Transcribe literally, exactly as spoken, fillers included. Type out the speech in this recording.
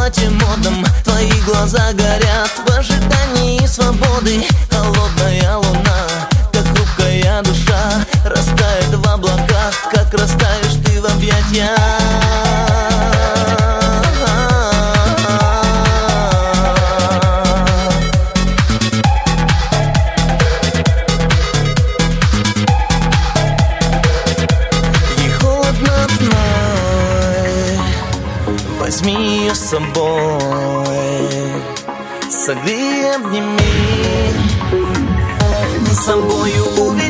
платье модном, твои глаза горят в ожидании свободы. Холодная луна, как хрупкая душа, растает в облаках, как растаешь ты в объятиях. Возьми ее с собой, согрей, обними, с собою уведи.